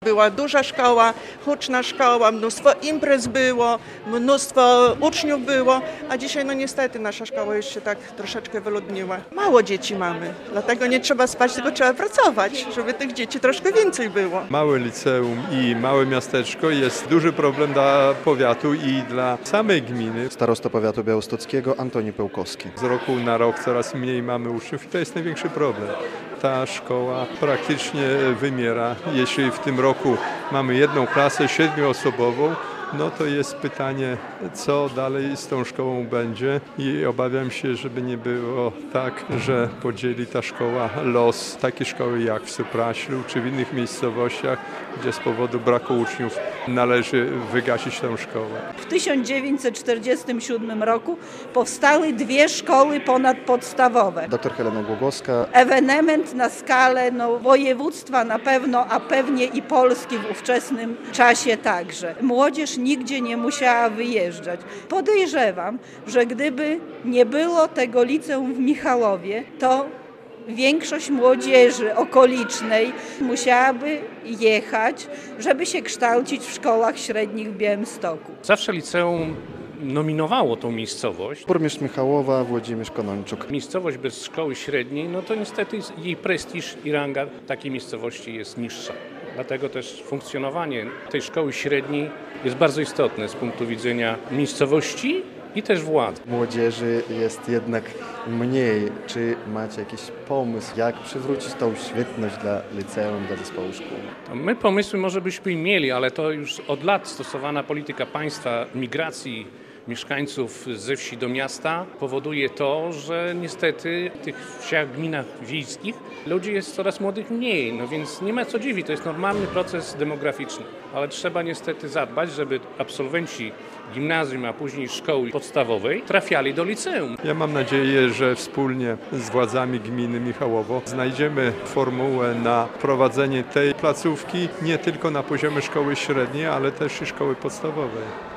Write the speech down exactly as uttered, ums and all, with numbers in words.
była duża szkoła, huczna szkoła, mnóstwo imprez było, mnóstwo uczniów było, a dzisiaj no niestety nasza szkoła już się tak troszeczkę wyludniła. Mało dzieci mamy, dlatego nie trzeba spać, tylko trzeba pracować, żeby tych dzieci troszkę więcej było. Małe liceum i małe miasteczko jest duży problem dla powiatu i dla samej gminy. Starosta powiatu białostockiego Antoni Pełkowski. Z roku na rok coraz mniej mamy uczniów i to jest największy problem. Ta szkoła praktycznie wymiera. Jeśli w tym roku mamy jedną klasę siedmioosobową, no to jest pytanie, co dalej z tą szkołą będzie i obawiam się, żeby nie było tak, że podzieli ta szkoła los takiej szkoły jak w Supraślu czy w innych miejscowościach, gdzie z powodu braku uczniów należy wygasić tę szkołę. W tysiąc dziewięćset czterdziestym siódmym roku powstały dwie szkoły ponadpodstawowe. Doktor Helena Głogowska. Ewenement na skalę no, województwa na pewno, a pewnie i Polski w ówczesnym czasie także. Młodzież nigdzie nie musiała wyjeżdżać. Podejrzewam, że gdyby nie było tego liceum w Michałowie, to większość młodzieży okolicznej musiałaby jechać, żeby się kształcić w szkołach średnich w Białymstoku. Zawsze liceum nominowało tą miejscowość. Burmistrz Michałowa Włodzimierz Konończuk. Miejscowość bez szkoły średniej, no to niestety jej prestiż i ranga takiej miejscowości jest niższa. Dlatego też funkcjonowanie tej szkoły średniej jest bardzo istotne z punktu widzenia miejscowości i też władz. Młodzieży jest jednak mniej. Czy macie jakiś pomysł, jak przywrócić tą świetność dla liceum, dla zespołu szkół? My pomysły może byśmy mieli, ale to już od lat stosowana polityka państwa migracji mieszkańców ze wsi do miasta powoduje to, że niestety w tych wsiach, gminach wiejskich ludzi jest coraz młodych mniej, no więc nie ma co dziwić, to jest normalny proces demograficzny, ale trzeba niestety zadbać, żeby absolwenci gimnazjum, a później szkoły podstawowej trafiali do liceum. Ja mam nadzieję, że wspólnie z władzami gminy Michałowo znajdziemy formułę na prowadzenie tej placówki nie tylko na poziomie szkoły średniej, ale też i szkoły podstawowej.